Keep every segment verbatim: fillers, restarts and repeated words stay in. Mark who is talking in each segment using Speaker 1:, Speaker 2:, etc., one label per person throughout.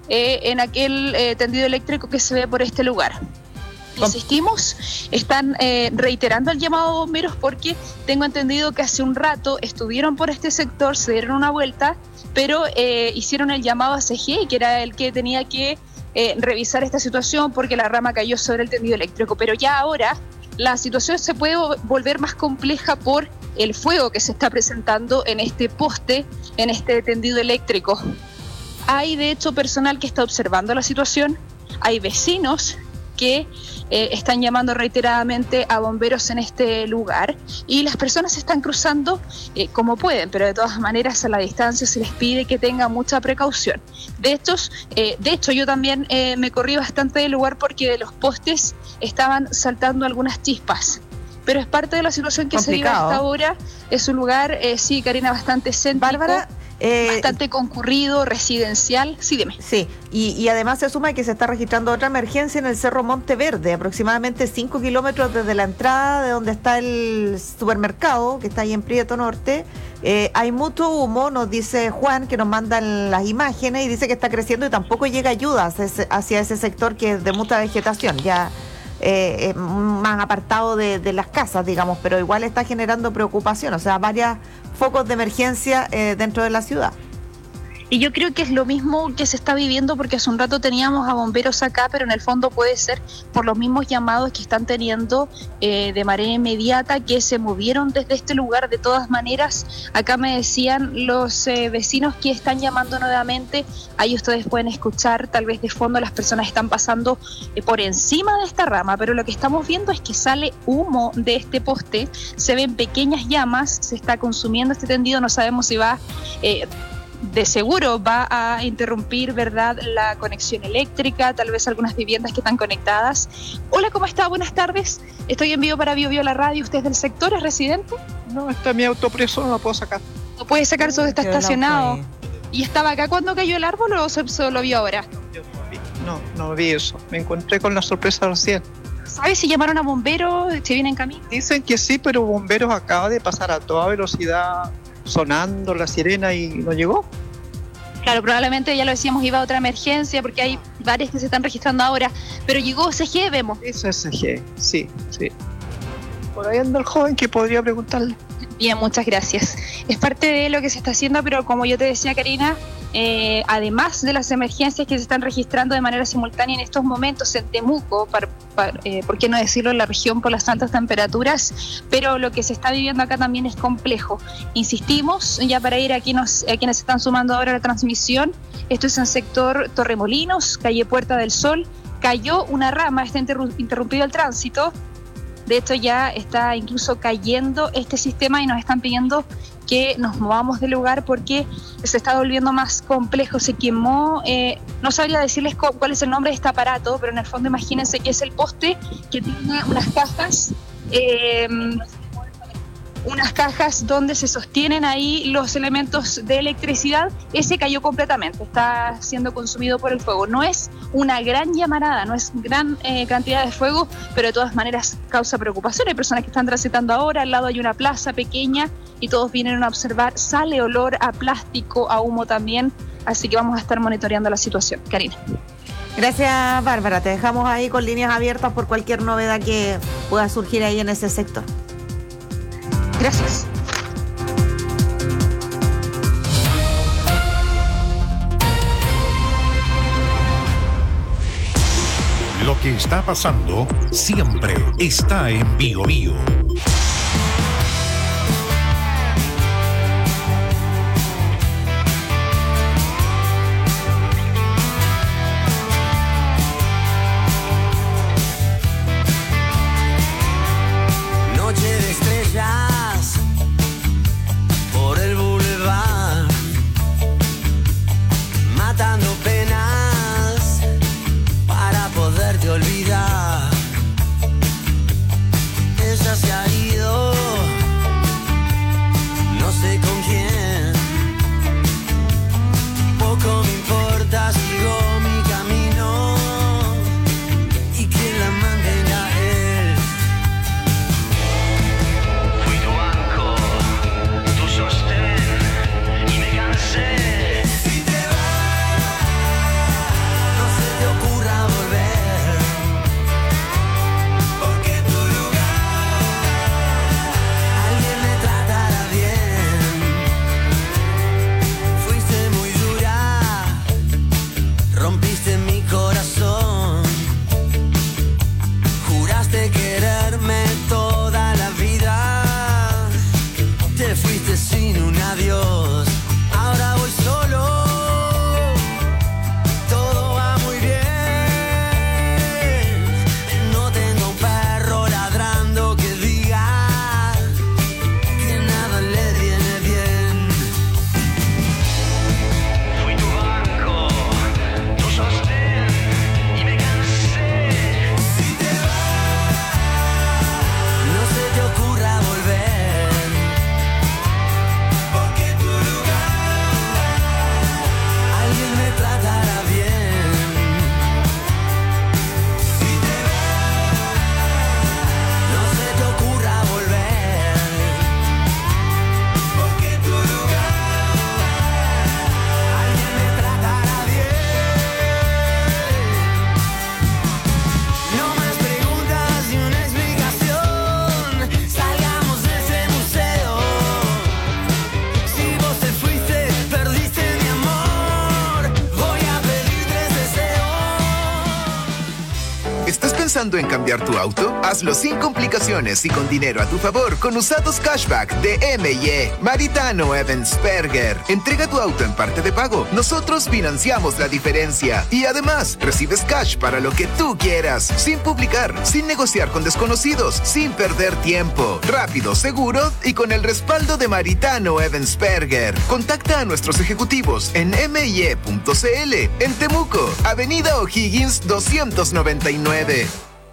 Speaker 1: eh, en aquel eh, tendido eléctrico que se ve por este lugar. Insistimos, están eh, reiterando el llamado a bomberos porque tengo entendido que hace un rato estuvieron por este sector, se dieron una vuelta, pero eh, hicieron el llamado a C G E, que era el que tenía que eh, revisar esta situación porque la rama cayó sobre el tendido eléctrico. Pero ya ahora la situación se puede volver más compleja por el fuego que se está presentando en este poste, en este tendido eléctrico. Hay de hecho personal que está observando la situación, hay vecinos que eh, están llamando reiteradamente a bomberos en este lugar y las personas se están cruzando eh, como pueden, pero de todas maneras a la distancia se les pide que tengan mucha precaución. De hecho, eh, de hecho yo también eh, me corrí bastante del lugar porque de los postes estaban saltando algunas chispas. Pero es parte de la situación que complicado. Se vive hasta ahora. Es un lugar, eh, sí, Karina, bastante céntrico.
Speaker 2: Bárbara, eh,
Speaker 1: bastante concurrido, residencial. Sí, dime.
Speaker 2: Sí, y, y además se suma que se está registrando otra emergencia en el Cerro Monteverde, aproximadamente cinco kilómetros desde la entrada de donde está el supermercado, que está ahí en Prieto Norte. Eh, hay mucho humo, nos dice Juan, que nos mandan las imágenes, y dice que está creciendo y tampoco llega ayuda hacia ese, hacia ese sector que es de mucha vegetación, ya eh, eh, más apartado de, de las casas, digamos, pero igual está generando preocupación, o sea, varios focos de emergencia eh, dentro de la ciudad.
Speaker 1: Y yo creo que es lo mismo que se está viviendo porque hace un rato teníamos a bomberos acá, pero en el fondo puede ser por los mismos llamados que están teniendo eh, de manera inmediata, que se movieron desde este lugar. De todas maneras, acá me decían los eh, vecinos que están llamando nuevamente, ahí ustedes pueden escuchar, tal vez de fondo las personas están pasando eh, por encima de esta rama, pero lo que estamos viendo es que sale humo de este poste, se ven pequeñas llamas, se está consumiendo este tendido, no sabemos si va... Eh, de seguro va a interrumpir, ¿verdad?, la conexión eléctrica, tal vez algunas viviendas que están conectadas. Hola, ¿cómo está? Buenas tardes. Estoy en vivo para Bio Bio la radio. ¿Usted es del sector? ¿Es residente?
Speaker 3: No, está mi auto preso, no lo puedo sacar.
Speaker 1: No puede sacar, solo está estacionado. ¿Y estaba acá cuando cayó el árbol o solo lo vio ahora?
Speaker 3: No, no vi eso. Me encontré con la sorpresa recién.
Speaker 1: ¿Sabes si llamaron a bomberos? ¿Se vienen en camino?
Speaker 3: Dicen que sí, pero bomberos acaba de pasar a toda velocidad sonando la sirena y no llegó.
Speaker 1: Claro, probablemente ya lo decíamos, iba a otra emergencia porque hay varias que se están registrando ahora, pero llegó C G E, vemos.
Speaker 3: Eso es C G E, sí, sí. Por ahí anda el joven que podría preguntarle.
Speaker 1: Bien, muchas gracias. Es parte de lo que se está haciendo, pero como yo te decía, Karina, eh, además de las emergencias que se están registrando de manera simultánea en estos momentos en Temuco, para, para, eh, por qué no decirlo, en la región por las altas temperaturas, pero lo que se está viviendo acá también es complejo. Insistimos, ya para ir a quienes, a quienes están sumando ahora a la transmisión, esto es en sector Torremolinos, calle Puerta del Sol, cayó una rama, está interrumpido el tránsito. De hecho ya está incluso cayendo este sistema y nos están pidiendo que nos movamos del lugar porque se está volviendo más complejo. Se quemó, eh, no sabría decirles cuál es el nombre de este aparato, pero en el fondo imagínense que es el poste que tiene unas cajas, eh, unas cajas donde se sostienen ahí los elementos de electricidad. Ese cayó completamente, está siendo consumido por el fuego. No es una gran llamarada, no es gran eh, cantidad de fuego, pero de todas maneras causa preocupación. Hay personas que están transitando ahora, al lado hay una plaza pequeña y todos vienen a observar. Sale olor a plástico, a humo también, así que vamos a estar monitoreando la situación. Karina.
Speaker 2: Gracias, Bárbara. Te dejamos ahí con líneas abiertas por cualquier novedad que pueda surgir ahí en ese sector.
Speaker 1: Gracias.
Speaker 4: Lo que está pasando siempre está en Bio Bio.
Speaker 5: Olvidar, ella se ha ido. pensando en cambiar tu auto? Hazlo sin complicaciones y con dinero a tu favor con usados cashback de M y E. Maritano Evansperger. Entrega tu auto en parte de pago. Nosotros financiamos la diferencia. Y además, recibes cash para lo que tú quieras. Sin publicar, sin negociar con desconocidos, sin perder tiempo. Rápido, seguro y con el respaldo de Maritano Evansperger. Contacta a nuestros ejecutivos en m y e punto c l en Temuco, Avenida O'Higgins doscientos noventa y nueve.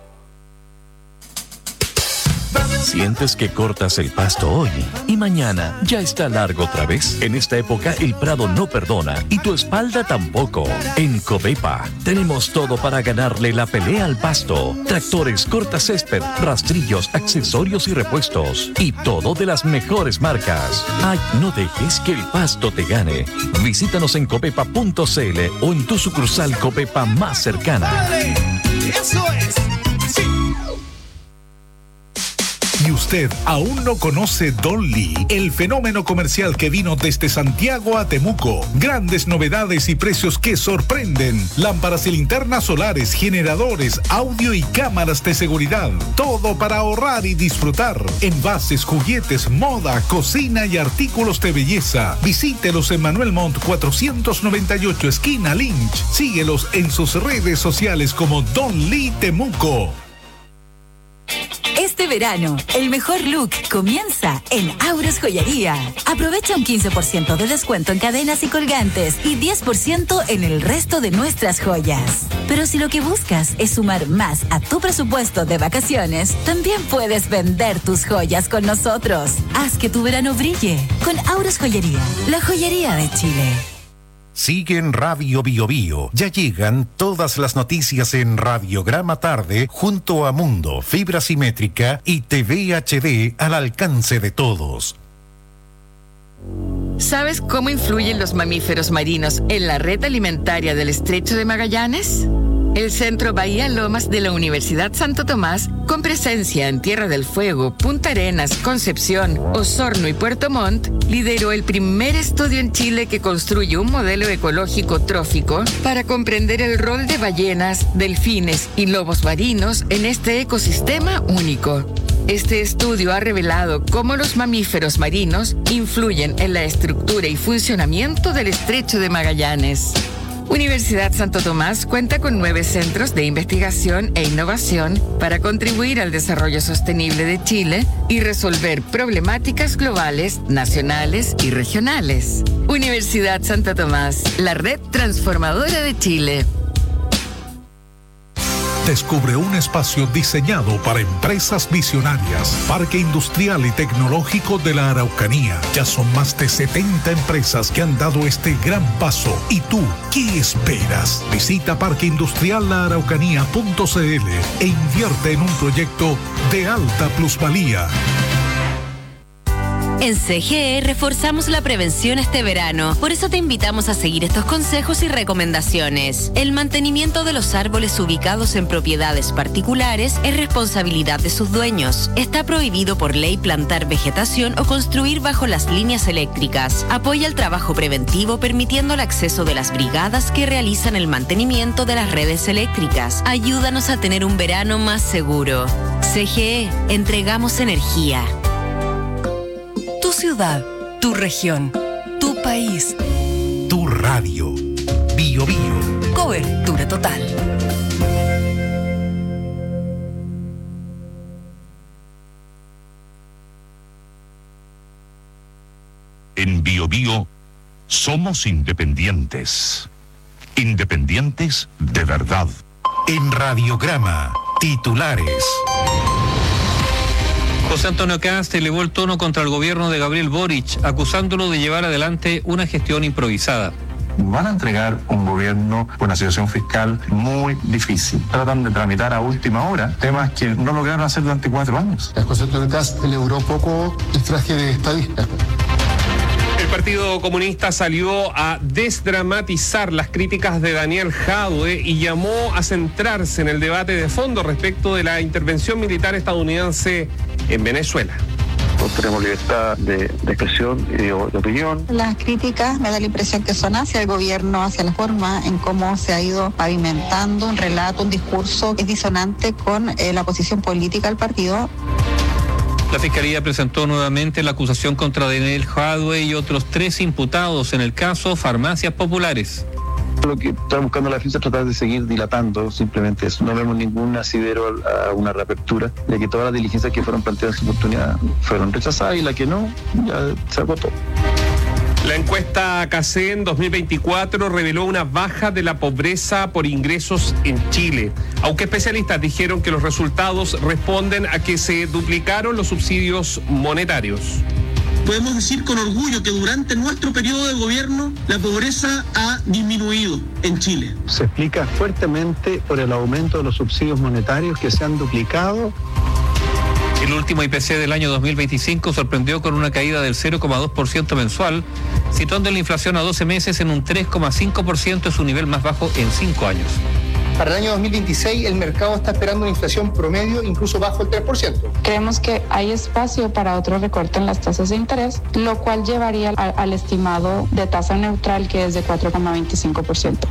Speaker 6: ¿Sientes que cortas el pasto hoy y mañana ya está largo otra vez? En esta época el prado no perdona y tu espalda tampoco. En Covepa tenemos todo para ganarle la pelea al pasto. Tractores, cortacésped, rastrillos, accesorios y repuestos. Y todo de las mejores marcas. Ay, no dejes que el pasto te gane. Visítanos en covepa punto c l o en tu sucursal Covepa más cercana.
Speaker 7: ¡Dale! ¡Eso es! ¡Sí!
Speaker 4: ¿Y usted aún no conoce Don Lee, el fenómeno comercial que vino desde Santiago a Temuco? Grandes novedades y precios que sorprenden. Lámparas y linternas solares, generadores, audio y cámaras de seguridad. Todo para ahorrar y disfrutar. Envases, juguetes, moda, cocina y artículos de belleza. Visítelos en Manuel Montt cuatrocientos noventa y ocho, esquina Lynch. Síguelos en sus redes sociales como Don Lee Temuco.
Speaker 8: Este verano, el mejor look comienza en Auros Joyería. Aprovecha un quince por ciento de descuento en cadenas y colgantes y diez por ciento en el resto de nuestras joyas. Pero si lo que buscas es sumar más a tu presupuesto de vacaciones, también puedes vender tus joyas con nosotros. Haz que tu verano brille con Auros Joyería, la joyería de Chile.
Speaker 4: Sigue en Radio Bio Bio. Ya llegan todas las noticias en Radiograma Tarde junto a Mundo, fibra simétrica y T V H D al alcance de todos.
Speaker 9: ¿Sabes cómo influyen los mamíferos marinos en la red alimentaria del Estrecho de Magallanes? El Centro Bahía Lomas de la Universidad Santo Tomás, con presencia en Tierra del Fuego, Punta Arenas, Concepción, Osorno y Puerto Montt, lideró el primer estudio en Chile que construye un modelo ecológico trófico para comprender el rol de ballenas, delfines y lobos marinos en este ecosistema único. Este estudio ha revelado cómo los mamíferos marinos influyen en la estructura y funcionamiento del Estrecho de Magallanes. Universidad Santo Tomás cuenta con nueve centros de investigación e innovación para contribuir al desarrollo sostenible de Chile y resolver problemáticas globales, nacionales y regionales. Universidad Santo Tomás, la red transformadora de Chile.
Speaker 4: Descubre un espacio diseñado para empresas visionarias. Parque Industrial y Tecnológico de la Araucanía. Ya son más de setenta empresas que han dado este gran paso. ¿Y tú qué esperas? Visita parque industrial la araucanía punto c l e invierte en un proyecto de alta plusvalía.
Speaker 10: En C G E reforzamos la prevención este verano. Por eso te invitamos a seguir estos consejos y recomendaciones. El mantenimiento de los árboles ubicados en propiedades particulares es responsabilidad de sus dueños. Está prohibido por ley plantar vegetación o construir bajo las líneas eléctricas. Apoya el trabajo preventivo permitiendo el acceso de las brigadas que realizan el mantenimiento de las redes eléctricas. Ayúdanos a tener un verano más seguro. C G E, entregamos energía.
Speaker 11: Tu ciudad, tu región, tu país.
Speaker 4: Tu radio. Bio Bio.
Speaker 11: Cobertura total.
Speaker 12: En Bio Bio somos independientes. Independientes de verdad.
Speaker 4: En Radiograma, titulares.
Speaker 13: José Antonio Cast elevó el tono contra el gobierno de Gabriel Boric, acusándolo de llevar adelante una gestión improvisada.
Speaker 14: Van a entregar un gobierno con una situación fiscal muy difícil. Tratan de tramitar a última hora temas que no lograron hacer durante cuatro años.
Speaker 15: El José Antonio Cast celebró poco el traje de estadista.
Speaker 16: El Partido Comunista salió a desdramatizar las críticas de Daniel Jadwe y llamó a centrarse en el debate de fondo respecto de la intervención militar estadounidense en Venezuela.
Speaker 17: Nosotros tenemos libertad de, de expresión y de, de opinión.
Speaker 18: Las críticas me da la impresión que son hacia el gobierno, hacia la forma en cómo se ha ido pavimentando un relato, un discurso que es disonante con eh, la posición política del partido.
Speaker 13: La Fiscalía presentó nuevamente la acusación contra Daniel Jadwe y otros tres imputados en el caso Farmacias Populares.
Speaker 17: Lo que está buscando la defensa es tratar de seguir dilatando simplemente eso. No vemos ningún asidero a una reapertura, ya que todas las diligencias que fueron planteadas en su oportunidad fueron rechazadas y la que no, ya se agotó.
Speaker 16: La encuesta CACEN dos mil veinticuatro reveló una baja de la pobreza por ingresos en Chile, aunque especialistas dijeron que los resultados responden a que se duplicaron los subsidios monetarios.
Speaker 19: Podemos decir con orgullo que durante nuestro periodo de gobierno la pobreza ha disminuido en Chile.
Speaker 17: Se explica fuertemente por el aumento de los subsidios monetarios que se han duplicado.
Speaker 13: El último I P C del año dos mil veinticinco sorprendió con una caída del cero coma dos por ciento mensual, situando la inflación a doce meses en un tres coma cinco por ciento, su nivel más bajo en cinco años.
Speaker 20: Para el año dos mil veintiséis el mercado está esperando una inflación promedio incluso bajo el tres por ciento.
Speaker 21: Creemos que hay espacio para otro recorte en las tasas de interés, lo cual llevaría al, al estimado de tasa neutral, que es de cuatro coma veinticinco por ciento.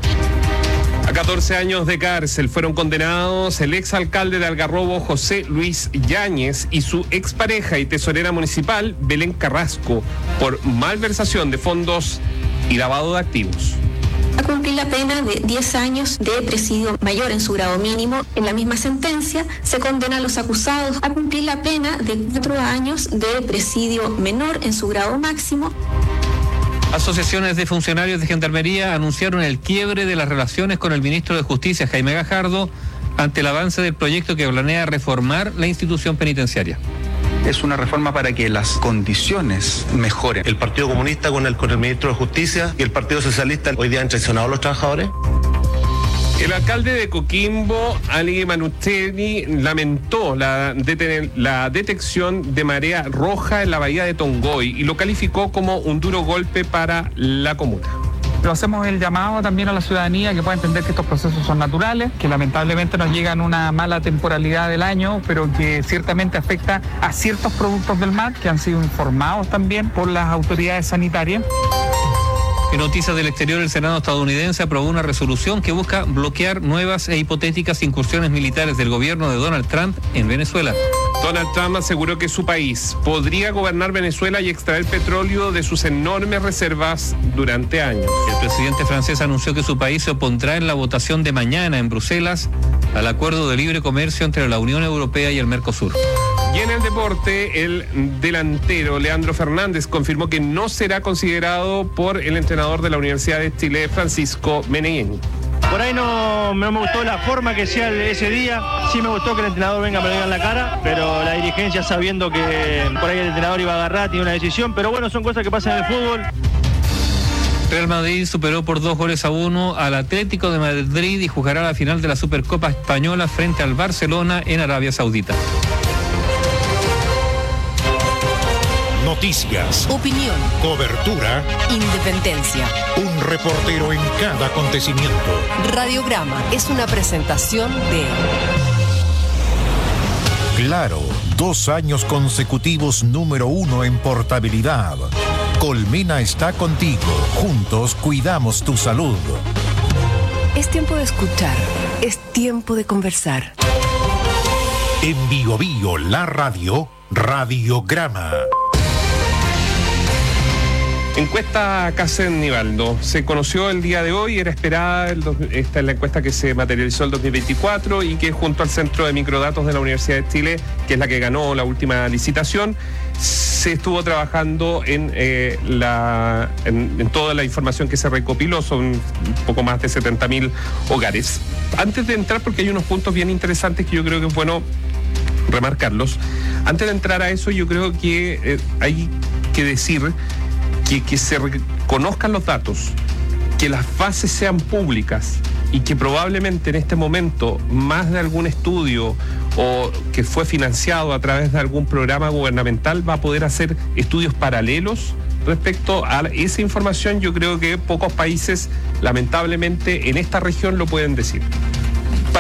Speaker 16: A catorce años de cárcel fueron condenados el exalcalde de Algarrobo, José Luis Yáñez, y su expareja y tesorera municipal, Belén Carrasco, por malversación de fondos y lavado de activos.
Speaker 22: A cumplir la pena de diez años de presidio mayor en su grado mínimo. En la misma sentencia se condena a los acusados a cumplir la pena de cuatro años de presidio menor en su grado máximo.
Speaker 13: Asociaciones de funcionarios de Gendarmería anunciaron el quiebre de las relaciones con el ministro de Justicia, Jaime Gajardo, ante el avance del proyecto que planea reformar la institución penitenciaria.
Speaker 23: Es una reforma para que las condiciones mejoren.
Speaker 24: El Partido Comunista con el, con el ministro de Justicia y el Partido Socialista hoy día han traicionado a los trabajadores.
Speaker 16: El alcalde de Coquimbo, Ali Manucheni, lamentó la, deten- la detección de marea roja en la bahía de Tongoy y lo calificó como un duro golpe para la comuna.
Speaker 25: Pero hacemos el llamado también a la ciudadanía que pueda entender que estos procesos son naturales, que lamentablemente nos llega en una mala temporalidad del año, pero que ciertamente afecta a ciertos productos del mar que han sido informados también por las autoridades sanitarias.
Speaker 13: En noticias del exterior, el Senado estadounidense aprobó una resolución que busca bloquear nuevas e hipotéticas incursiones militares del gobierno de Donald Trump en Venezuela.
Speaker 16: Donald Trump aseguró que su país podría gobernar Venezuela y extraer petróleo de sus enormes reservas durante años.
Speaker 13: El presidente francés anunció que su país se opondrá en la votación de mañana en Bruselas al acuerdo de libre comercio entre la Unión Europea y el Mercosur.
Speaker 16: Y en el deporte, el delantero Leandro Fernández confirmó que no será considerado por el entrenador de la Universidad de Chile, Francisco Meneghini.
Speaker 26: Por ahí no, no me gustó la forma que sea ese día. Sí me gustó que el entrenador venga a pegar en la cara, pero la dirigencia, sabiendo que por ahí el entrenador iba a agarrar, tiene una decisión. Pero bueno, son cosas que pasan en el fútbol.
Speaker 13: Real Madrid superó por dos goles a uno al Atlético de Madrid y jugará la final de la Supercopa Española frente al Barcelona en Arabia Saudita.
Speaker 4: Noticias,
Speaker 11: opinión,
Speaker 4: cobertura,
Speaker 11: independencia.
Speaker 4: Un reportero en cada acontecimiento.
Speaker 11: Radiograma es una presentación de
Speaker 4: Claro, dos años consecutivos número uno en portabilidad. Colmena está contigo. Juntos cuidamos tu salud.
Speaker 11: Es tiempo de escuchar. Es tiempo de conversar.
Speaker 4: En Bio Bio, la radio, Radiograma.
Speaker 16: Encuesta CACEN, Nivaldo. Se conoció el día de hoy, era esperada, el dos, esta es la encuesta que se materializó el dos mil veinticuatro y que junto al Centro de Microdatos de la Universidad de Chile, que es la que ganó la última licitación, se estuvo trabajando en, eh, la, en, en toda la información que se recopiló, son un poco más de setenta mil hogares. Antes de entrar, porque hay unos puntos bien interesantes que yo creo que es bueno remarcarlos, antes de entrar a eso yo creo que eh, hay que decir que, que se reconozcan los datos, que las bases sean públicas y que probablemente en este momento más de algún estudio o que fue financiado a través de algún programa gubernamental va a poder hacer estudios paralelos respecto a esa información. Yo creo que pocos países, lamentablemente, en esta región lo pueden decir.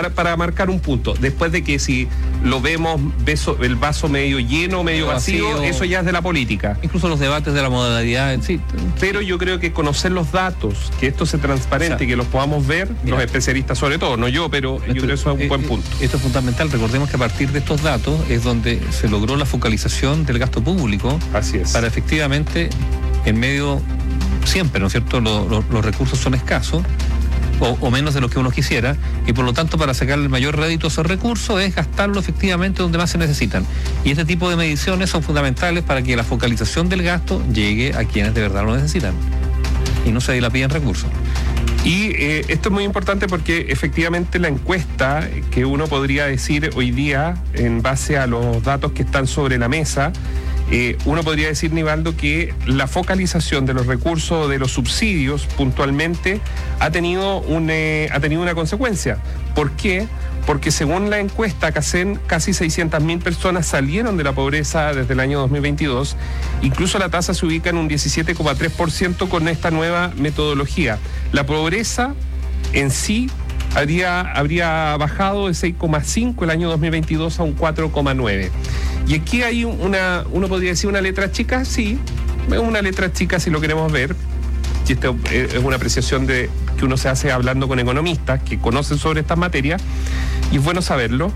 Speaker 16: para, para marcar un punto. Después de que si lo vemos beso, el vaso medio lleno, medio vacío, vacío, eso ya es de la política.
Speaker 13: Incluso los debates de la modalidad en sí.
Speaker 16: Pero yo creo que conocer los datos, que esto se transparente, o sea, que los podamos ver, mira, los especialistas sobre todo, no yo, pero yo creo que eso es un buen punto.
Speaker 13: Esto es fundamental. Recordemos que a partir de estos datos es donde se logró la focalización del gasto público.
Speaker 16: Así es.
Speaker 13: Para efectivamente, en medio, siempre, ¿no es cierto?, lo, lo, los recursos son escasos, o, o menos de lo que uno quisiera, y por lo tanto para sacar el mayor rédito a esos recursos es gastarlo efectivamente donde más se necesitan. Y este tipo de mediciones son fundamentales para que la focalización del gasto llegue a quienes de verdad lo necesitan y no se dilapiden recursos.
Speaker 16: Y eh, esto es muy importante porque efectivamente la encuesta que uno podría decir hoy día, en base a los datos que están sobre la mesa, Eh, uno podría decir, Nivaldo, que la focalización de los recursos, de los subsidios, puntualmente, ha tenido, un, eh, ha tenido una consecuencia. ¿Por qué? Porque según la encuesta CACEN, casi seiscientas mil personas salieron de la pobreza desde el año dos mil veintidós. Incluso la tasa se ubica en un diecisiete coma tres por ciento con esta nueva metodología. La pobreza en sí habría, habría bajado de seis coma cinco el año dos mil veintidós a un cuatro coma nueve. Y aquí hay una, uno podría decir una letra chica, sí, es una letra chica si lo queremos ver, y esto es una apreciación de, que uno se hace hablando con economistas que conocen sobre estas materias, y es bueno saberlo.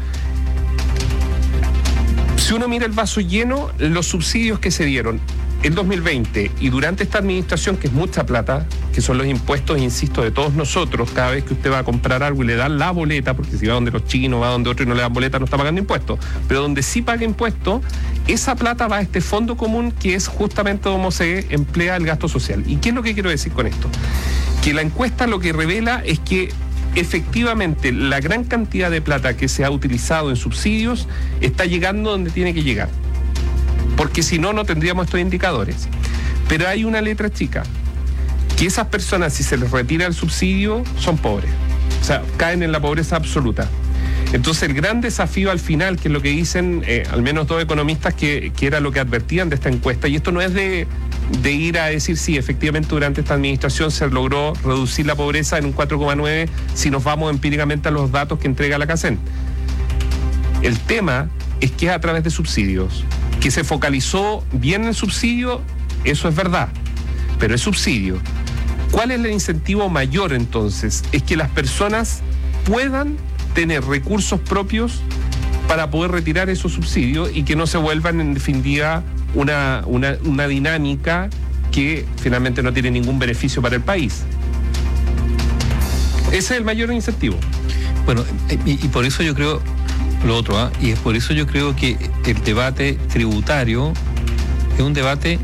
Speaker 16: Si uno mira el vaso lleno, los subsidios que se dieron el dos mil veinte y durante esta administración, que es mucha plata, que son los impuestos, insisto, de todos nosotros, cada vez que usted va a comprar algo y le dan la boleta, porque si va donde los chinos, va donde otro y no le dan boleta, no está pagando impuestos, pero donde sí paga impuestos, esa plata va a este fondo común que es justamente donde se emplea el gasto social. ¿Y qué es lo que quiero decir con esto? Que la encuesta lo que revela es que efectivamente la gran cantidad de plata que se ha utilizado en subsidios está llegando donde tiene que llegar, porque si no, no tendríamos estos indicadores. Pero hay una letra chica, que esas personas, si se les retira el subsidio, son pobres, o sea, caen en la pobreza absoluta. Entonces el gran desafío al final, que es lo que dicen eh, al menos dos economistas que, que era lo que advertían de esta encuesta, y esto no es de, de ir a decir sí, efectivamente durante esta administración se logró reducir la pobreza en un cuatro coma nueve si nos vamos empíricamente a los datos que entrega la CACEN. El tema es que es a través de subsidios. Que se focalizó bien el subsidio, eso es verdad, pero es subsidio. ¿Cuál es el incentivo mayor entonces? Es que las personas puedan tener recursos propios para poder retirar esos subsidios y que no se vuelvan en definitiva una, una, una dinámica que finalmente no tiene ningún beneficio para el país. Ese es el mayor incentivo.
Speaker 13: Bueno, y, y por eso yo creo lo otro, ¿eh? Y es por eso yo creo que el debate tributario es un debate,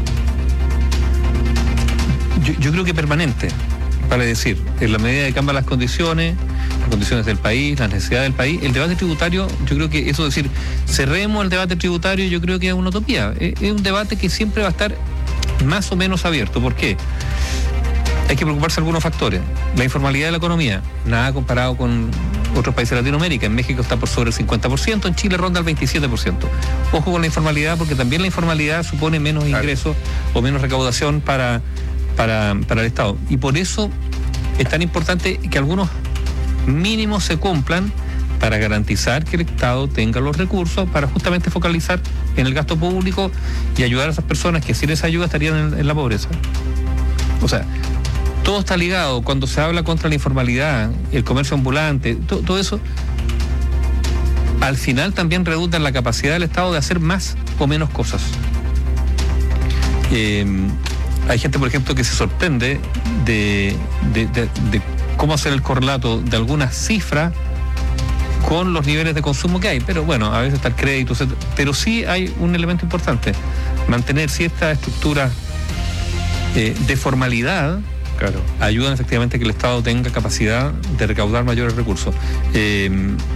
Speaker 13: yo, yo creo que permanente, vale decir, en la medida que cambian las condiciones, las condiciones del país, las necesidades del país, el debate tributario, yo creo que eso, decir, cerremos el debate tributario, yo creo que es una utopía, es, es un debate que siempre va a estar más o menos abierto. ¿Por qué? Hay que preocuparse de algunos factores. La informalidad de la economía, nada comparado con otros países de Latinoamérica. En México está por sobre el cincuenta por ciento, en Chile ronda el veintisiete por ciento. Ojo con la informalidad, porque también la informalidad supone menos ingresos o menos recaudación para, para, para el Estado. Y por eso es tan importante que algunos mínimos se cumplan para garantizar que el Estado tenga los recursos para justamente focalizar en el gasto público y ayudar a esas personas que sin esa ayuda estarían en, en la pobreza. O sea, todo está ligado. Cuando se habla contra la informalidad, el comercio ambulante, to, todo eso, al final también redunda en la capacidad del Estado de hacer más o menos cosas. Eh, hay gente, por ejemplo, que se sorprende de, de, de, de cómo hacer el correlato de algunas cifras con los niveles de consumo que hay, pero bueno, a veces está el crédito, etcétera. Pero sí hay un elemento importante, mantener cierta estructura eh, de formalidad. Claro. Ayudan efectivamente a que el Estado tenga capacidad de recaudar mayores recursos. Eh,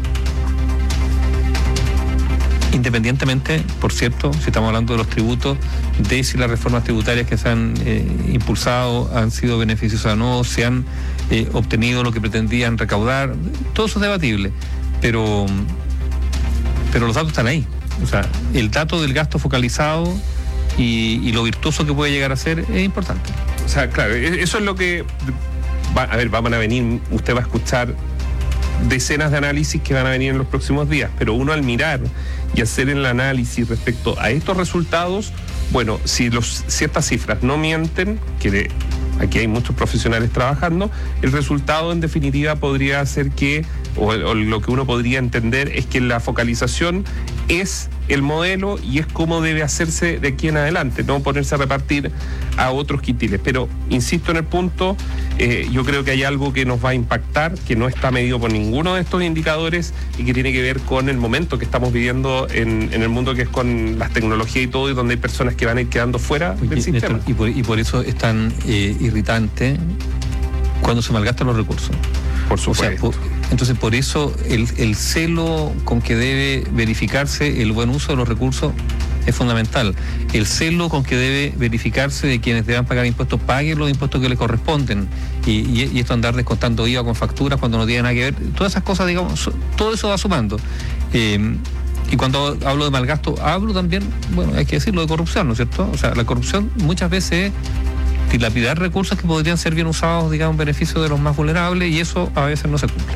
Speaker 13: independientemente, por cierto, si estamos hablando de los tributos, de si las reformas tributarias que se han eh, impulsado han sido beneficiosas o no, si han eh, obtenido lo que pretendían recaudar, todo eso es debatible, pero, pero los datos están ahí. O sea, el dato del gasto focalizado y, y lo virtuoso que puede llegar a ser es importante.
Speaker 16: O sea, claro, eso es lo que... Va, a ver, van a venir, usted va a escuchar decenas de análisis que van a venir en los próximos días, pero uno al mirar y hacer el análisis respecto a estos resultados, bueno, si los, ciertas cifras no mienten, que de, aquí hay muchos profesionales trabajando, el resultado en definitiva podría ser que, o, o lo que uno podría entender es que la focalización es el modelo y es cómo debe hacerse de aquí en adelante, no ponerse a repartir a otros quintiles. Pero insisto en el punto, eh, yo creo que hay algo que nos va a impactar, que no está medido por ninguno de estos indicadores y que tiene que ver con el momento que estamos viviendo en, en el mundo, que es con las tecnologías y todo, y donde hay personas que van a ir quedando fuera
Speaker 13: Oye,
Speaker 16: del sistema.
Speaker 13: Néstor, y, por, y por eso es tan eh, irritante cuando se malgastan los recursos.
Speaker 16: Por supuesto.
Speaker 13: O sea, por, entonces, por eso el, el celo con que debe verificarse el buen uso de los recursos es fundamental. El celo con que debe verificarse de quienes deban pagar impuestos, paguen los impuestos que les corresponden. Y, y, y esto andar descontando I V A con facturas cuando no tiene nada que ver. Todas esas cosas, digamos, todo eso va sumando. Eh, y cuando hablo de malgasto, hablo también, bueno, hay que decirlo, de corrupción, ¿no es cierto? O sea, la corrupción muchas veces es dilapidar recursos que podrían ser bien usados, digamos, en beneficio de los más vulnerables, y eso a veces no se cumple.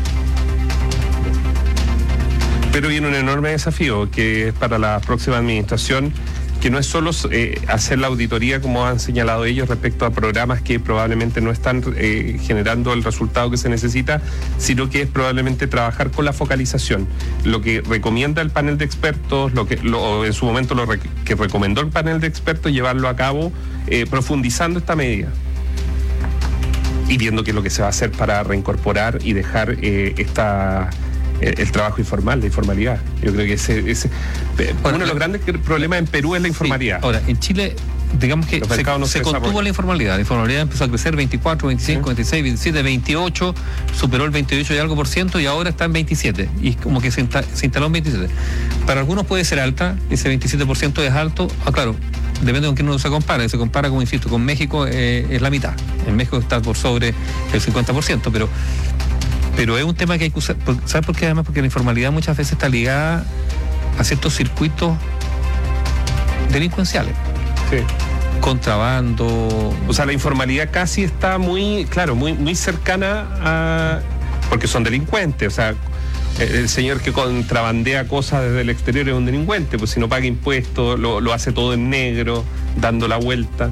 Speaker 16: Pero viene un enorme desafío que es para la próxima administración, que no es solo eh, hacer la auditoría, como han señalado ellos, respecto a programas que probablemente no están eh, generando el resultado que se necesita, sino que es probablemente trabajar con la focalización. Lo que recomienda el panel de expertos, lo que lo, en su momento lo rec- que recomendó el panel de expertos, llevarlo a cabo eh, profundizando esta medida y viendo qué es lo que se va a hacer para reincorporar y dejar eh, esta... el trabajo informal, la informalidad. Yo creo que ese, ese ahora, uno de los grandes problemas en Perú es la informalidad.
Speaker 13: Sí. Ahora, en Chile, digamos que se, no se, se contuvo la informalidad. La informalidad empezó a crecer veinticuatro, veinticinco, ¿sí? veintiséis, veintisiete, veintiocho, superó el veintiocho y algo por ciento y ahora está en veintisiete. Y como que se, insta, se instaló en veintisiete. Para algunos puede ser alta, ese veintisiete por ciento es alto. Ah, claro, depende con quién uno se compara. Se compara, como insisto, con México eh, es la mitad. En México está por sobre el cincuenta por ciento, pero Pero es un tema que hay que usar. ¿Sabes por qué? Además, porque la informalidad muchas veces está ligada a ciertos circuitos delincuenciales.
Speaker 16: Sí.
Speaker 13: Contrabando.
Speaker 16: O sea, la informalidad casi está muy, claro, muy, muy cercana a. Porque son delincuentes. O sea, el señor que contrabandea cosas desde el exterior es un delincuente, pues si no paga impuestos, lo, lo hace todo en negro, dando la vuelta.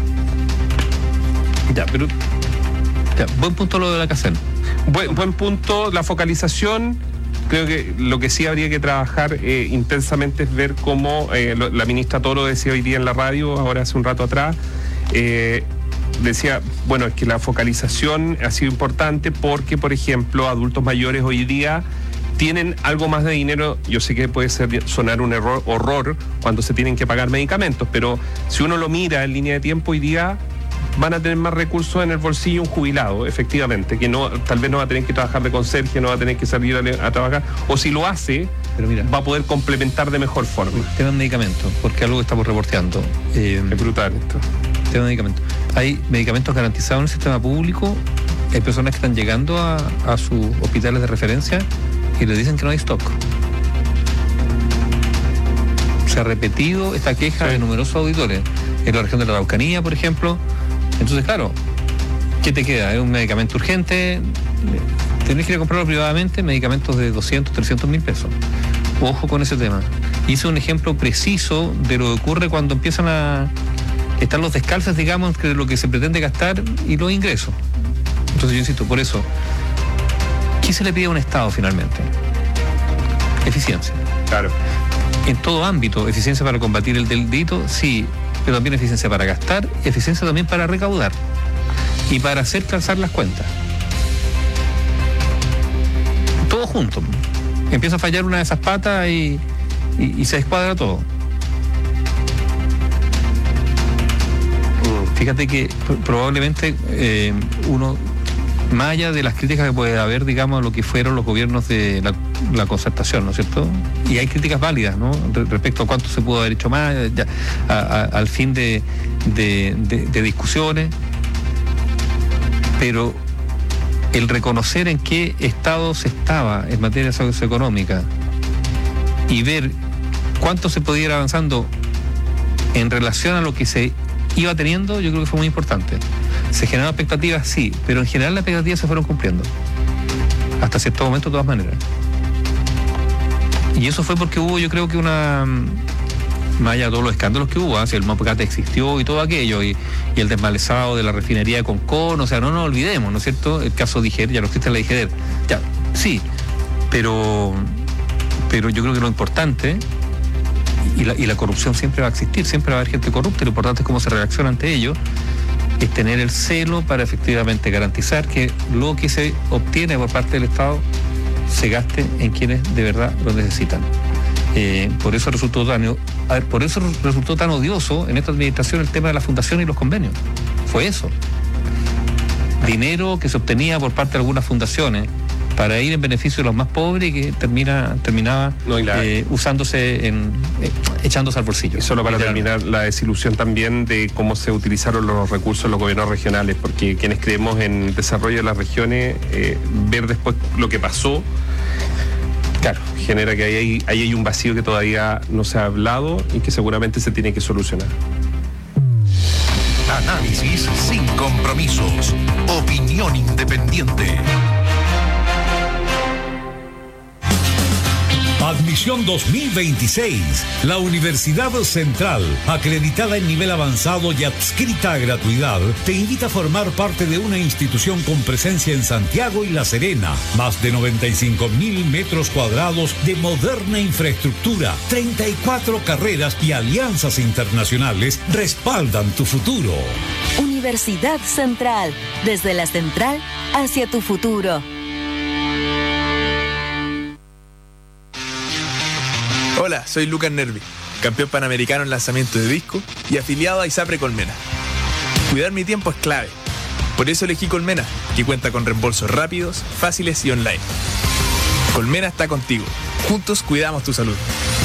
Speaker 13: Ya, pero. Ya, buen punto lo de la casena.
Speaker 16: Buen, buen punto, la focalización. Creo que lo que sí habría que trabajar eh, intensamente es ver cómo, eh, lo, la ministra Toro decía hoy día en la radio, ahora hace un rato atrás, eh, decía, bueno, es que la focalización ha sido importante porque, por ejemplo, adultos mayores hoy día tienen algo más de dinero. Yo sé que puede ser, sonar un error, horror cuando se tienen que pagar medicamentos, pero si uno lo mira en línea de tiempo, hoy día van a tener más recursos en el bolsillo un jubilado, efectivamente, que no, tal vez no va a tener que trabajar de conserje, no va a tener que salir a, a trabajar, o si lo hace, pero mira, va a poder complementar de mejor forma.
Speaker 13: Tema de medicamentos, porque algo que estamos reporteando. Eh,
Speaker 16: es brutal esto.
Speaker 13: Tema de medicamentos. Hay medicamentos garantizados en el sistema público, hay personas que están llegando a, a sus hospitales de referencia y les dicen que no hay stock. Se ha repetido esta queja sí. de numerosos auditores. En la región de la Araucanía, por ejemplo. Entonces, claro, ¿qué te queda? ¿Es un medicamento urgente? Tenés que ir a comprarlo privadamente, medicamentos de doscientos, trescientos mil pesos. Ojo con ese tema. Hice un ejemplo preciso de lo que ocurre cuando empiezan a estar los descalces, digamos, entre lo que se pretende gastar y los ingresos. Entonces, yo insisto, por eso, ¿qué se le pide a un Estado finalmente? Eficiencia.
Speaker 16: Claro.
Speaker 13: En todo ámbito, eficiencia para combatir el delito, sí, pero también eficiencia para gastar, eficiencia también para recaudar y para hacer calzar las cuentas. Todo junto. Empieza a fallar una de esas patas y, y, y se descuadra todo. Fíjate que probablemente eh, uno, más allá de las críticas que puede haber, digamos, a lo que fueron los gobiernos de la, la concertación, ¿no es cierto? Y hay críticas válidas, ¿no? Respecto a cuánto se pudo haber hecho más, ya, a, a, al fin de, de, de, de discusiones. Pero el reconocer en qué estado se estaba en materia socioeconómica y ver cuánto se podía ir avanzando en relación a lo que se iba teniendo, yo creo que fue muy importante. Se generaron expectativas, sí, pero en general las expectativas se fueron cumpliendo. hasta cierto momento de todas maneras. Y eso fue porque hubo, yo creo que una, más allá de todos los escándalos que hubo, ¿eh? Si el Mapocate existió y todo aquello, y, y el desmalezado de la refinería de Concón, o sea, no nos olvidemos, ¿no es cierto? El caso Diger, ya no existe la Diger, ya, sí, pero, pero yo creo que lo importante, y la, y la corrupción siempre va a existir, siempre va a haber gente corrupta, y lo importante es cómo se reacciona ante ello, es tener el celo para efectivamente garantizar que lo que se obtiene por parte del Estado se gaste en quienes de verdad lo necesitan. Eh, por eso resultó tan, a ver, por eso resultó tan odioso en esta administración el tema de la fundación y los convenios. Fue eso. Dinero que se obtenía por parte de algunas fundaciones para ir en beneficio de los más pobres y que termina, terminaba no, la, eh, usándose, en, eh, echándose al bolsillo.
Speaker 16: Solo para terminar, la desilusión también de cómo se utilizaron los recursos en los gobiernos regionales, porque quienes creemos en el desarrollo de las regiones, eh, ver después lo que pasó, claro, genera que ahí hay, ahí hay un vacío que todavía no se ha hablado y que seguramente se tiene que solucionar.
Speaker 4: Análisis sin compromisos. Opinión independiente. Admisión dos mil veintiséis. La Universidad Central, acreditada en nivel avanzado y adscrita a gratuidad, te invita a formar parte de una institución con presencia en Santiago y La Serena. Más de noventa y cinco mil metros cuadrados de moderna infraestructura, treinta y cuatro carreras y alianzas internacionales respaldan tu futuro.
Speaker 8: Universidad Central, desde la central hacia tu futuro.
Speaker 1: Hola, soy Lucas Nervi, campeón panamericano en lanzamiento de disco y afiliado a ISAPRE Colmena. Cuidar mi tiempo es clave. Por eso elegí Colmena, que cuenta con reembolsos rápidos, fáciles y online. Colmena está contigo. Juntos cuidamos tu salud.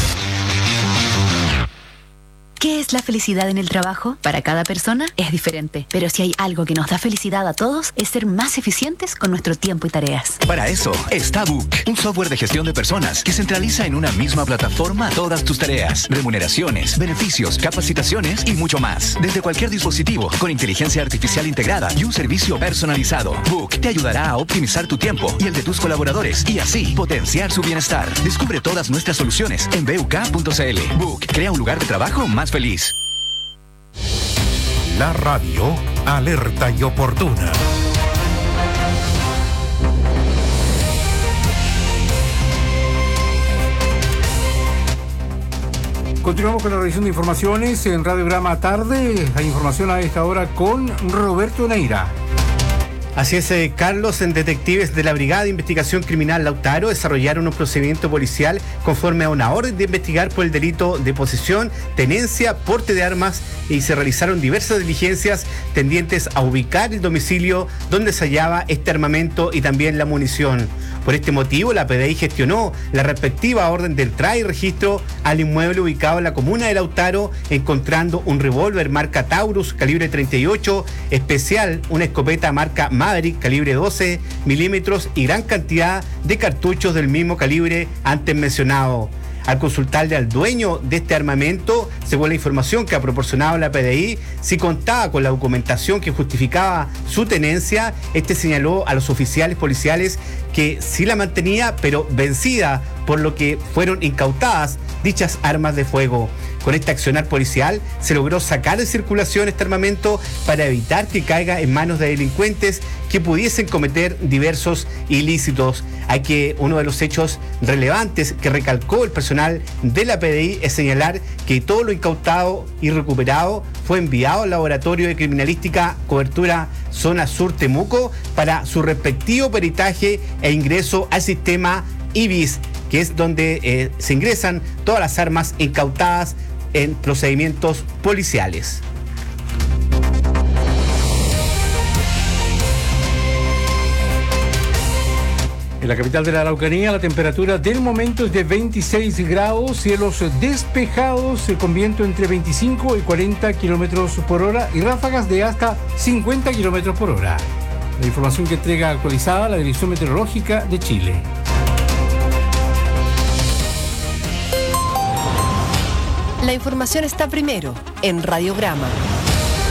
Speaker 8: ¿Qué es la felicidad en el trabajo? Para cada persona es diferente, pero si hay algo que nos da felicidad a todos es ser más eficientes con nuestro tiempo y tareas.
Speaker 2: Para eso está Book, un software de gestión de personas que centraliza en una misma plataforma todas tus tareas, remuneraciones, beneficios, capacitaciones y mucho más. Desde cualquier dispositivo, con inteligencia artificial integrada y un servicio personalizado. Book te ayudará a optimizar tu tiempo y el de tus colaboradores y así potenciar su bienestar. Descubre todas nuestras soluciones en b u k punto c l. Book crea un lugar de trabajo más feliz.
Speaker 4: La radio alerta y oportuna.
Speaker 3: Continuamos con la revisión de informaciones en Radiograma Tarde. Hay información a esta hora con Roberto Neira.
Speaker 5: Así es, eh, Carlos, en detectives de la Brigada de Investigación Criminal Lautaro desarrollaron un procedimiento policial conforme a una orden de investigar por el delito de posesión, tenencia, porte de armas y se realizaron diversas diligencias tendientes a ubicar el domicilio donde se hallaba este armamento y también la munición. Por este motivo, la P D I gestionó la respectiva orden de entrada y registro al inmueble ubicado en la comuna de Lautaro, encontrando un revólver marca Taurus calibre treinta y ocho, especial, una escopeta marca Maverick calibre doce milímetros y gran cantidad de cartuchos del mismo calibre antes mencionado. Al consultarle al dueño de este armamento, según la información que ha proporcionado la P D I, si contaba con la documentación que justificaba su tenencia, este señaló a los oficiales policiales que sí la mantenía, pero vencida, por lo que fueron incautadas dichas armas de fuego. Con este accionar policial se logró sacar de circulación este armamento para evitar que caiga en manos de delincuentes que pudiesen cometer diversos ilícitos. Hay que uno de los hechos relevantes que recalcó el personal de la P D I es señalar que todo lo incautado y recuperado fue enviado al Laboratorio de Criminalística Cobertura Zona Sur Temuco para su respectivo peritaje e ingreso al sistema I B I S, que es donde eh, se ingresan todas las armas incautadas en procedimientos policiales.
Speaker 3: En la capital de la Araucanía, la temperatura del momento es de veintiséis grados, cielos despejados, con viento entre veinticinco y cuarenta kilómetros por hora y ráfagas de hasta cincuenta kilómetros por hora. La información que entrega actualizada la Dirección Meteorológica de Chile.
Speaker 11: La información está primero en Radiograma.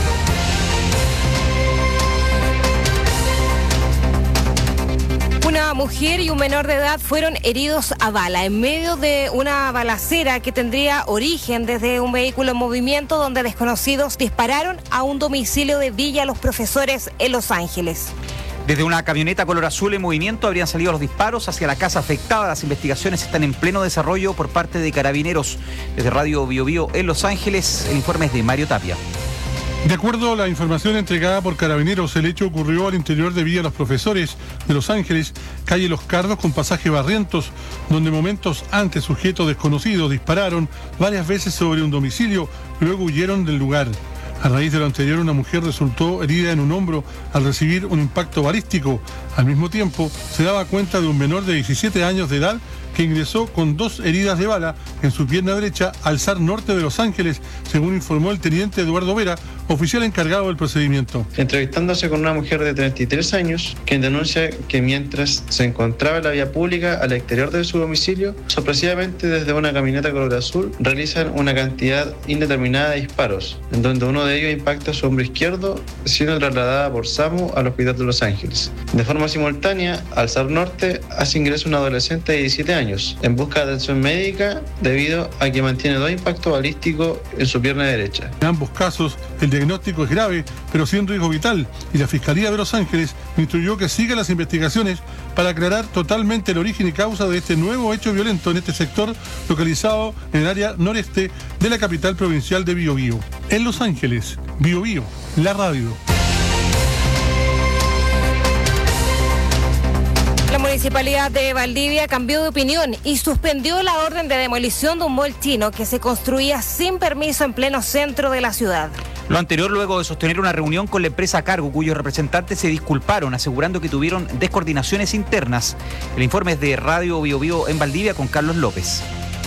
Speaker 11: Una
Speaker 6: Una mujer y un menor de edad fueron heridos a bala en medio de una balacera que tendría origen desde un vehículo en movimiento donde desconocidos dispararon a un domicilio de Villa Los Profesores en Los Ángeles.
Speaker 7: Desde una camioneta color azul en movimiento habrían salido los disparos hacia la casa afectada. Las investigaciones están en pleno desarrollo por parte de Carabineros. Desde Radio Bio Bio en Los Ángeles, el informe es de Mario Tapia.
Speaker 9: De acuerdo a la información entregada por Carabineros, el hecho ocurrió al interior de Villa Los Profesores de Los Ángeles, calle Los Cardos con pasaje Barrientos, donde momentos antes sujetos desconocidos dispararon varias veces sobre un domicilio y luego huyeron del lugar. A raíz de lo anterior, una mujer resultó herida en un hombro al recibir un impacto balístico. Al mismo tiempo, se daba cuenta de un menor de diecisiete años de edad que ingresó con dos heridas de bala en su pierna derecha al S A R Norte de Los Ángeles, según informó el teniente Eduardo Vera, oficial encargado del procedimiento.
Speaker 10: Entrevistándose con una mujer de treinta y tres años, quien denuncia que mientras se encontraba en la vía pública al exterior de su domicilio, sorpresivamente desde una camioneta color azul realizan una cantidad indeterminada de disparos, en donde uno de ellos impacta su hombro izquierdo, siendo trasladada por SAMU al hospital de Los Ángeles. De forma simultánea, al S A R Norte hace ingreso un adolescente de diecisiete años en busca de atención médica debido a que mantiene dos impactos balísticos en su pierna derecha.
Speaker 9: En ambos casos, el diagnóstico es grave, pero sin riesgo vital, y la Fiscalía de Los Ángeles instruyó que siga las investigaciones para aclarar totalmente el origen y causa de este nuevo hecho violento en este sector localizado en el área noreste de la capital provincial de Bio Bio. En Los Ángeles, Bio Bio, la radio.
Speaker 6: La Municipalidad de Valdivia cambió de opinión y suspendió la orden de demolición de un mall chino que se construía sin permiso en pleno centro de la ciudad.
Speaker 7: Lo anterior luego de sostener una reunión con la empresa a cargo, cuyos representantes se disculparon, asegurando que tuvieron descoordinaciones internas. El informe es de Radio Bio Bio en Valdivia con Carlos López.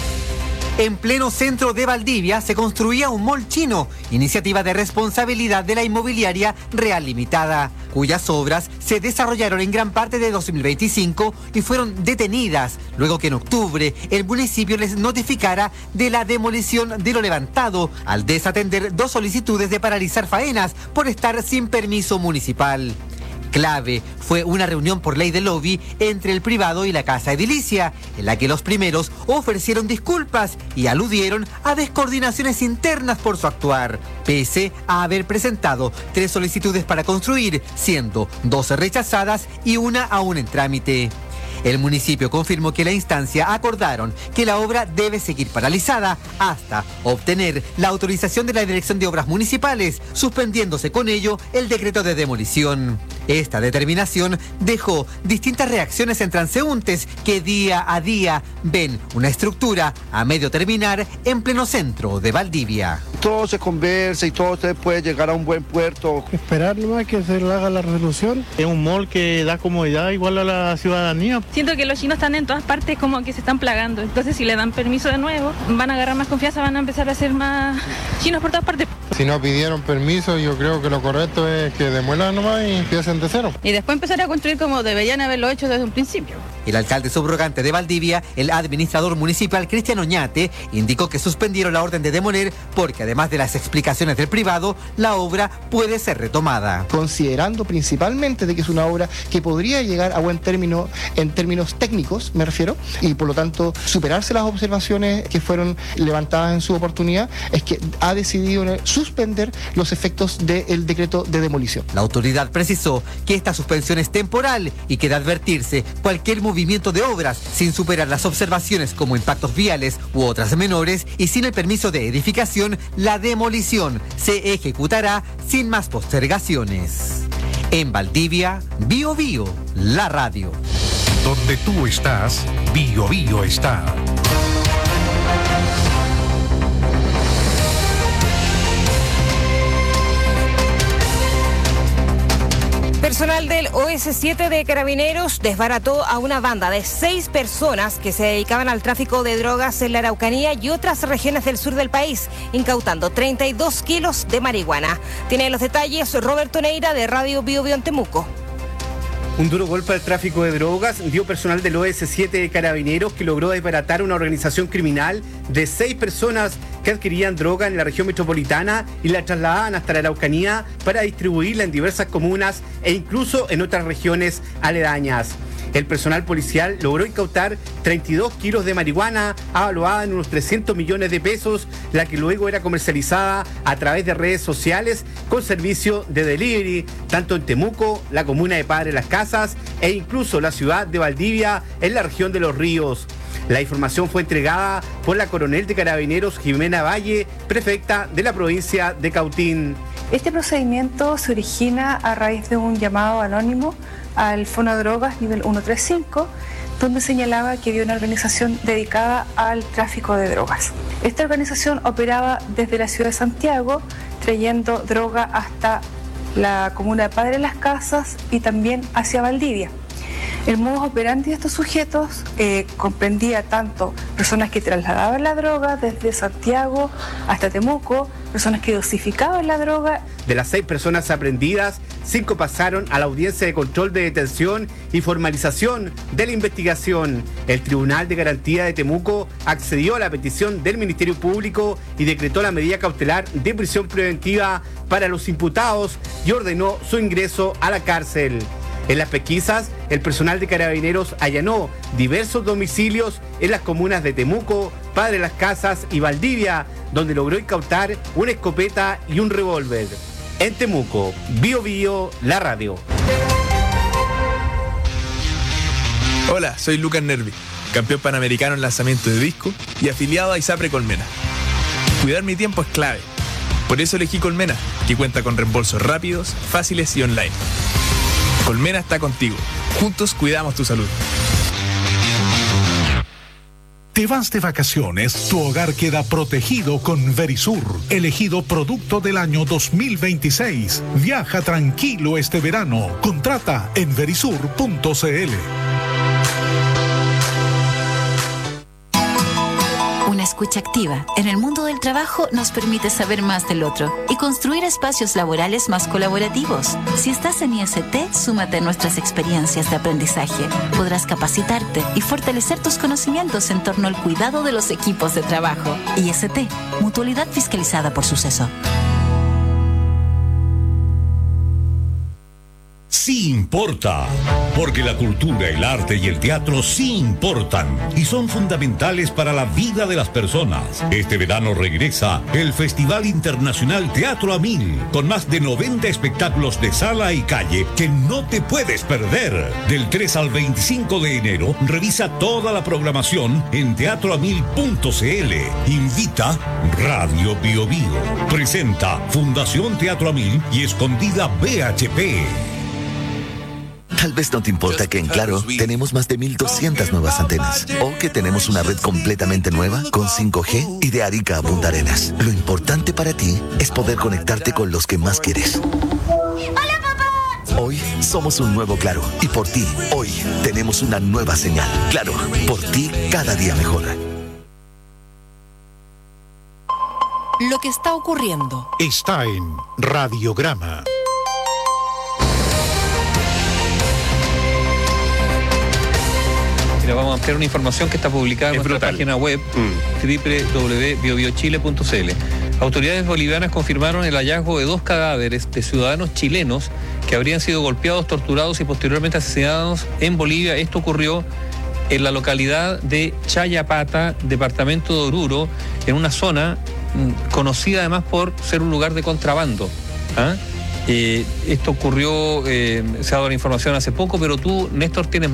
Speaker 12: En pleno centro de Valdivia se construía un mall chino, iniciativa de responsabilidad de la inmobiliaria Real Limitada, cuyas obras se desarrollaron en gran parte de dos mil veinticinco y fueron detenidas luego que en octubre el municipio les notificara de la demolición de lo levantado al desatender dos solicitudes de paralizar faenas por estar sin permiso municipal. Clave fue una reunión por ley de lobby entre el privado y la casa edilicia, en la que los primeros ofrecieron disculpas y aludieron a descoordinaciones internas por su actuar, pese a haber presentado tres solicitudes para construir, siendo dos rechazadas y una aún en trámite. El municipio confirmó que la instancia acordaron que la obra debe seguir paralizada hasta obtener la autorización de la Dirección de Obras Municipales, suspendiéndose con ello el decreto de demolición. Esta determinación dejó distintas reacciones en transeúntes que día a día ven una estructura a medio terminar en pleno centro de Valdivia.
Speaker 14: Todo se conversa y todo se puede llegar a un buen puerto.
Speaker 27: Esperar nomás que se le haga la resolución.
Speaker 26: Es un mall que da comodidad igual a la ciudadanía.
Speaker 28: Siento que los chinos están en todas partes como que se están plagando. Entonces si le dan permiso de nuevo, van a agarrar más confianza, van a empezar a hacer más chinos por todas partes.
Speaker 27: Si no pidieron permiso, yo creo que lo correcto es que demuelan nomás y empiecen de cero.
Speaker 28: Y después empezar a construir como deberían haberlo hecho desde un principio.
Speaker 12: El alcalde subrogante de Valdivia, el administrador municipal Cristian Oñate, indicó que suspendieron la orden de demoler porque además de las explicaciones del privado, la obra puede ser retomada.
Speaker 20: Considerando principalmente de que es una obra que podría llegar a buen término en términos técnicos, me refiero, y por lo tanto superarse las observaciones que fueron levantadas en su oportunidad, es que ha decidido suspender los efectos del decreto de demolición.
Speaker 12: La autoridad precisó que esta suspensión es temporal y que de advertirse cualquier movimiento de obras sin superar las observaciones como impactos viales u otras menores y sin el permiso de edificación, la demolición se ejecutará sin más postergaciones. En Valdivia, Bio Bio, la radio.
Speaker 4: Donde tú estás, Bio Bio está.
Speaker 6: Personal del O S siete de Carabineros desbarató a una banda de seis personas que se dedicaban al tráfico de drogas en la Araucanía y otras regiones del sur del país, incautando treinta y dos kilos de marihuana. Tiene los detalles Roberto Neira de Radio Bio Bio en Temuco.
Speaker 5: Un duro golpe al tráfico de drogas dio personal del O S siete de Carabineros, que logró desbaratar una organización criminal de seis personas que adquirían droga en la región metropolitana y la trasladaban hasta la Araucanía para distribuirla en diversas comunas e incluso en otras regiones aledañas. El personal policial logró incautar treinta y dos kilos de marihuana avaluada en unos trescientos millones de pesos, la que luego era comercializada a través de redes sociales con servicio de delivery, tanto en Temuco, la comuna de Padre Las Casas e incluso la ciudad de Valdivia en la región de Los Ríos. La información fue entregada por la coronel de Carabineros Jimena Valle, prefecta de la provincia de Cautín.
Speaker 15: Este procedimiento se origina a raíz de un llamado anónimo al Fonodrogas nivel ciento treinta y cinco, donde señalaba que había una organización dedicada al tráfico de drogas. Esta organización operaba desde la ciudad de Santiago, trayendo droga hasta la comuna de Padre Las Casas y también hacia Valdivia. El modus operandi de estos sujetos eh, comprendía tanto personas que trasladaban la droga desde Santiago hasta Temuco, personas que dosificaban la droga.
Speaker 5: De las seis personas aprehendidas, cinco pasaron a la audiencia de control de detención y formalización de la investigación. El Tribunal de Garantía de Temuco accedió a la petición del Ministerio Público y decretó la medida cautelar de prisión preventiva para los imputados y ordenó su ingreso a la cárcel. En las pesquisas, el personal de Carabineros allanó diversos domicilios en las comunas de Temuco, Padre Las Casas y Valdivia, donde logró incautar una escopeta y un revólver. En Temuco, Bio Bio, la radio.
Speaker 1: Hola, soy Lucas Nervi, campeón panamericano en lanzamiento de disco y afiliado a ISAPRE Colmena. Cuidar mi tiempo es clave. Por eso elegí Colmena, que cuenta con reembolsos rápidos, fáciles y online. Colmena está contigo. Juntos cuidamos tu salud.
Speaker 4: Te vas de vacaciones, tu hogar queda protegido con Verisur, elegido producto del año dos mil veintiséis. Viaja tranquilo este verano. Contrata en verisur punto c l.
Speaker 8: Una escucha activa en el mundo del trabajo nos permite saber más del otro y construir espacios laborales más colaborativos. Si estás en I S T, súmate a nuestras experiencias de aprendizaje. Podrás capacitarte y fortalecer tus conocimientos en torno al cuidado de los equipos de trabajo. I S T, mutualidad fiscalizada por Suceso.
Speaker 17: Sí importa, porque la cultura, el arte y el teatro sí importan y son fundamentales para la vida de las personas. Este verano regresa el Festival Internacional Teatro a Mil, con más de noventa espectáculos de sala y calle que no te puedes perder. Del tres al veinticinco de enero, revisa toda la programación en teatro a mil punto c l. Invita Radio Bio Bio. Presenta Fundación Teatro a Mil y Escondida B H P.
Speaker 18: Tal vez no te importa que en Claro tenemos más de mil doscientas nuevas antenas o que tenemos una red completamente nueva con cinco G y de Arica a Punta Arenas. Lo importante para ti es poder conectarte con los que más quieres.
Speaker 19: ¡Hola, papá!
Speaker 18: Hoy somos un nuevo Claro y por ti, hoy tenemos una nueva señal. Claro, por ti cada día mejor.
Speaker 21: Lo que está ocurriendo
Speaker 4: está en Radiograma.
Speaker 13: Mira, vamos a ampliar una información que está publicada en
Speaker 16: es
Speaker 13: nuestra
Speaker 16: brutal.
Speaker 13: página web, mm. doble u doble u doble u punto bio bio chile punto c l. Autoridades bolivianas confirmaron el hallazgo de dos cadáveres de ciudadanos chilenos que habrían sido golpeados, torturados y posteriormente asesinados en Bolivia. Esto ocurrió en la localidad de Chayapata, departamento de Oruro, en una zona mm, conocida además por ser un lugar de contrabando. ¿Ah? Eh, esto ocurrió, eh, se ha dado la información hace poco, pero tú, Néstor, tienes